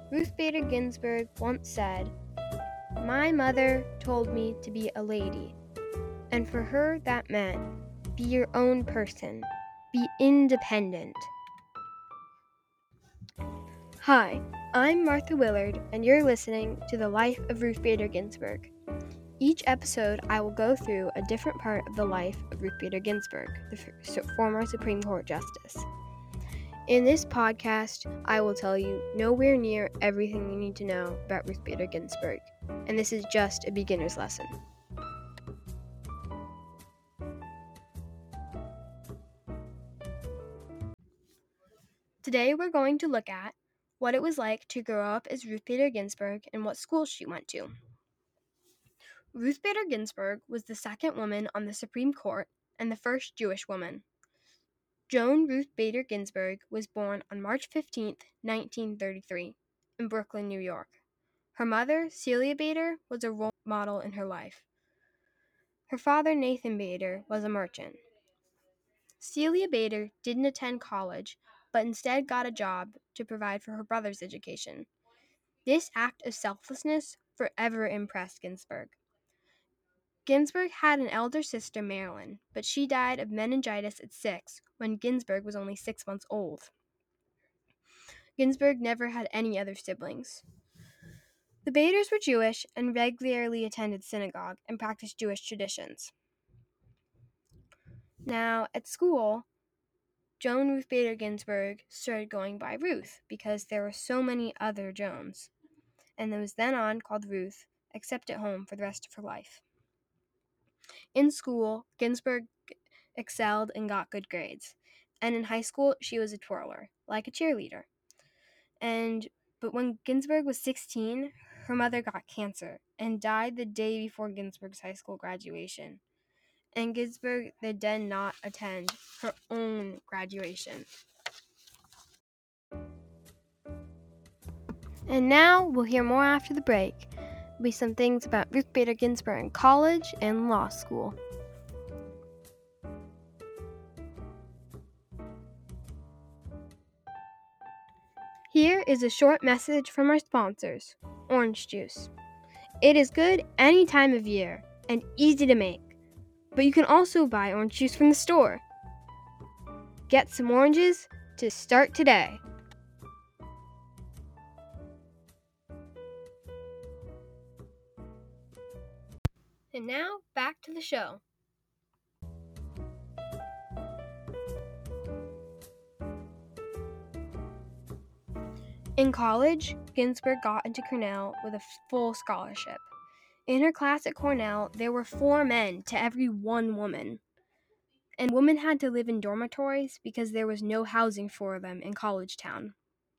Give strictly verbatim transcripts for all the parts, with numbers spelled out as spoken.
Ruth Bader Ginsburg once said, "My mother told me to be a lady, and for her that meant be your own person, be independent." Hi, I'm Martha Willard, and you're listening to The Life of Ruth Bader Ginsburg. Each episode, I will go through a different part of the life of Ruth Bader Ginsburg, the former Supreme Court Justice. In this podcast, I will tell you nowhere near everything you need to know about Ruth Bader Ginsburg, and this is just a beginner's lesson. Today, we're going to look at what it was like to grow up as Ruth Bader Ginsburg and what school she went to. Ruth Bader Ginsburg was the second woman on the Supreme Court and the first Jewish woman. Joan Ruth Bader Ginsburg was born on March fifteenth, nineteen thirty-three, in Brooklyn, New York. Her mother, Celia Bader, was a role model in her life. Her father, Nathan Bader, was a merchant. Celia Bader didn't attend college, but instead got a job to provide for her brother's education. This act of selflessness forever impressed Ginsburg. Ginsburg had an elder sister, Marilyn, but she died of meningitis at six when Ginsburg was only six months old. Ginsburg never had any other siblings. The Baders were Jewish and regularly attended synagogue and practiced Jewish traditions. Now, at school, Joan Ruth Bader Ginsburg started going by Ruth because there were so many other Joans, and was then on called Ruth, except at home for the rest of her life. In school, Ginsburg excelled and got good grades, and in high school, she was a twirler, like a cheerleader. And but when Ginsburg was sixteen, her mother got cancer and died the day before Ginsburg's high school graduation. And Ginsburg did not attend her own graduation. And now we'll hear more after the break. There'll be some things about Ruth Bader Ginsburg in college and law school. Here is a short message from our sponsors, Orange Juice. It is good any time of year and easy to make, but you can also buy orange juice from the store. Get some oranges to start today. And now, back to the show. In college, Ginsburg got into Cornell with a full scholarship. In her class at Cornell, there were four men to every one woman. And women had to live in dormitories because there was no housing for them in College Town.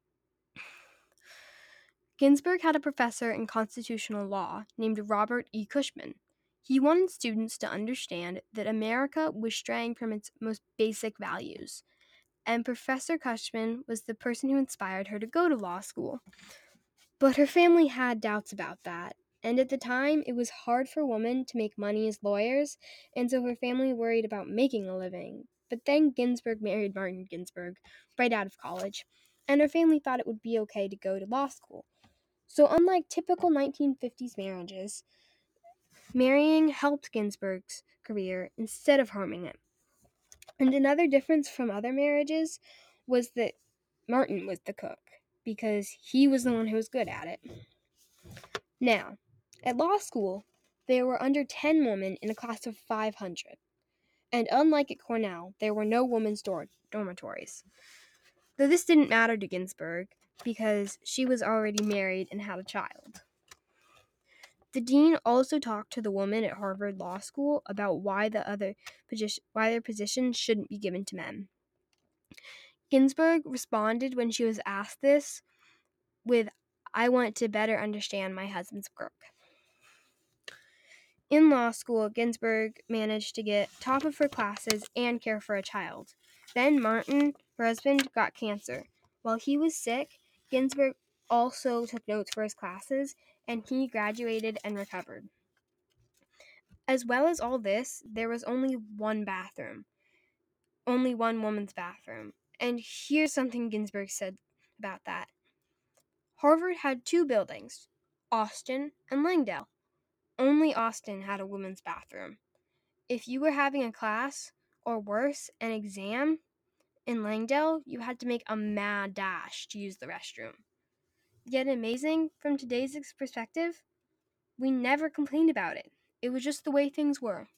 Ginsburg had a professor in constitutional law named Robert E. Cushman. He wanted students to understand that America was straying from its most basic values, and Professor Cushman was the person who inspired her to go to law school. But her family had doubts about that, and at the time it was hard for women to make money as lawyers, and so her family worried about making a living. But then Ginsburg married Martin Ginsburg right out of college, and her family thought it would be okay to go to law school. So unlike typical nineteen fifties marriages, marrying helped Ginsburg's career instead of harming it. And another difference from other marriages was that Martin was the cook, because he was the one who was good at it. Now, at law school, there were under ten women in a class of five hundred. And unlike at Cornell, there were no women's dor- dormitories. Though this didn't matter to Ginsburg, because she was already married and had a child. The dean also talked to the women at Harvard Law School about why the other position, why their positions shouldn't be given to men. Ginsburg responded when she was asked this with, "I want to better understand my husband's work." In law school, Ginsburg managed to get top of her classes and care for a child. Then Martin, her husband, got cancer. While he was sick, Ginsburg also took notes for his classes, and he graduated and recovered. As well as all this, there was only one bathroom. Only one woman's bathroom. And here's something Ginsburg said about that. Harvard had two buildings, Austin and Langdale. Only Austin had a women's bathroom. If you were having a class, or worse, an exam, in Langdale, you had to make a mad dash to use the restroom. Yet amazing from today's perspective, we never complained about it. It was just the way things were.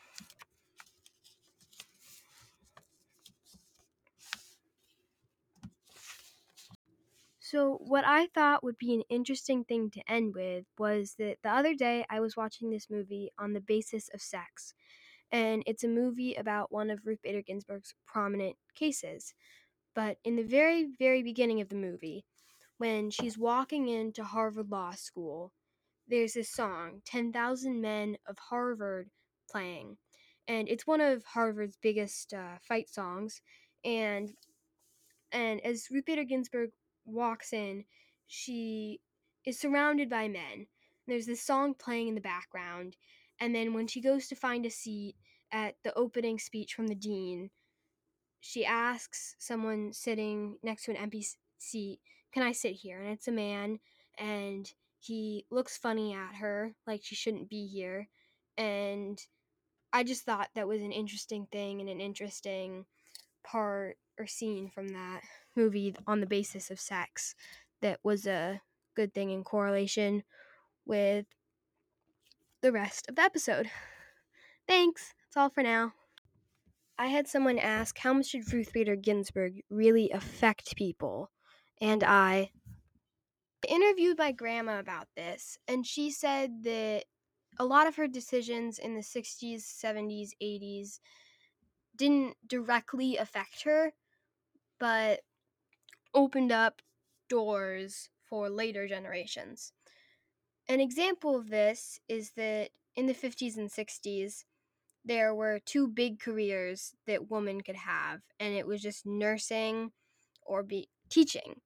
So, what I thought would be an interesting thing to end with was that the other day I was watching this movie on the basis of sex. And it's a movie about one of Ruth Bader Ginsburg's prominent cases. But in the very, very beginning of the movie, when she's walking into Harvard Law School, there's this song, ten thousand Men of Harvard, playing. And it's one of Harvard's biggest uh, fight songs. And and as Ruth Bader Ginsburg walks in, she is surrounded by men. There's this song playing in the background, and then when she goes to find a seat at the opening speech from the dean, she asks someone sitting next to an empty seat, "Can I sit here?" And it's a man, and he looks funny at her, like she shouldn't be here. And I just thought that was an interesting thing and an interesting part or scene from that movie on the basis of sex that was a good thing in correlation with the rest of the episode. Thanks. That's all for now. I had someone ask, how much did Ruth Bader Ginsburg really affect people? And I interviewed my grandma about this, and she said that a lot of her decisions in the sixties, seventies, eighties didn't directly affect her, but opened up doors for later generations. An example of this is that in the fifties and sixties, there were two big careers that women could have, and it was just nursing or be teaching.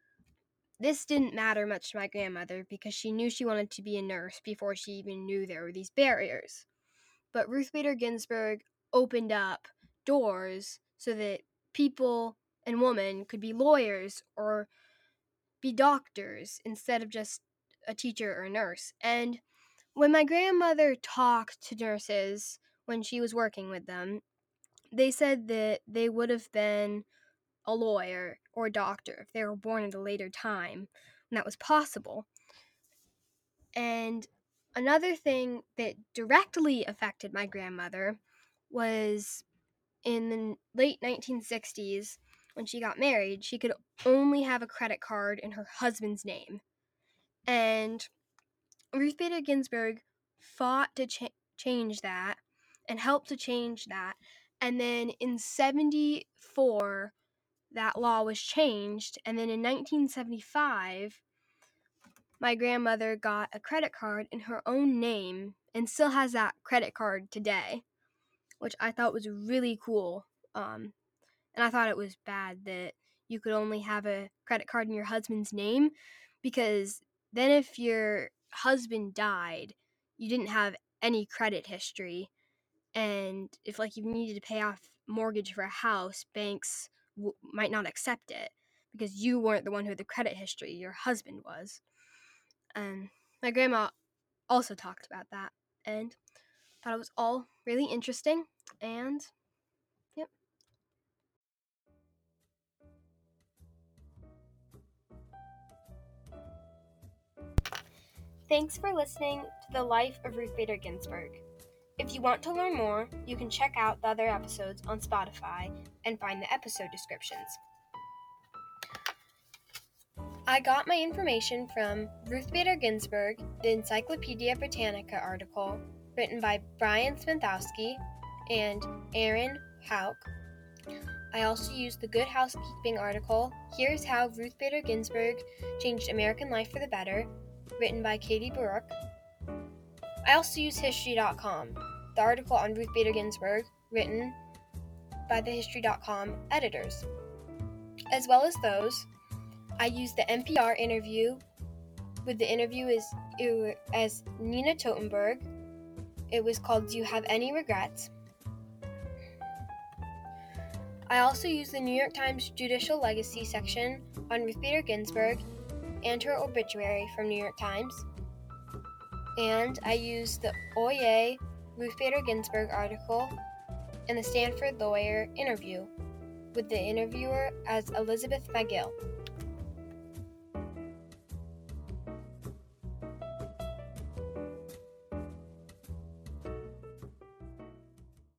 This didn't matter much to my grandmother because she knew she wanted to be a nurse before she even knew there were these barriers. But Ruth Bader Ginsburg opened up doors so that people and women could be lawyers or be doctors instead of just a teacher or a nurse. And when my grandmother talked to nurses when she was working with them, they said that they would have been a lawyer or a doctor if they were born at a later time when that was possible. And another thing that directly affected my grandmother was in the late nineteen sixties, when she got married, she could only have a credit card in her husband's name. And Ruth Bader Ginsburg fought to ch- change that and helped to change that. And then in seventy-four, that law was changed. And then in nineteen seventy-five, my grandmother got a credit card in her own name and still has that credit card today, which I thought was really cool. Um, and I thought it was bad that you could only have a credit card in your husband's name, because then if your husband died, you didn't have any credit history. And if like you needed to pay off mortgage for a house, banks w- might not accept it because you weren't the one who had the credit history, your husband was. And my grandma also talked about that and thought it was all really interesting. And yep. Thanks for listening to The Life of Ruth Bader Ginsburg. If you want to learn more, you can check out the other episodes on Spotify and find the episode descriptions. I got my information from Ruth Bader Ginsburg, the Encyclopedia Britannica article written by Brian Smithowski and Aaron Hauk. I also used the Good Housekeeping article, Here's How Ruth Bader Ginsburg Changed American Life for the Better, written by Katie Baruch. I also used History dot com, the article on Ruth Bader Ginsburg, written by the History dot com editors. As well as those, I used the N P R interview with the interview as, as Nina Totenberg. It was called Do You Have Any Regrets? I also used the New York Times Judicial Legacy section on Ruth Bader Ginsburg and her obituary from New York Times. And I used the Oye Ruth Bader Ginsburg article and the Stanford Lawyer interview, with the interviewer as Elizabeth McGill.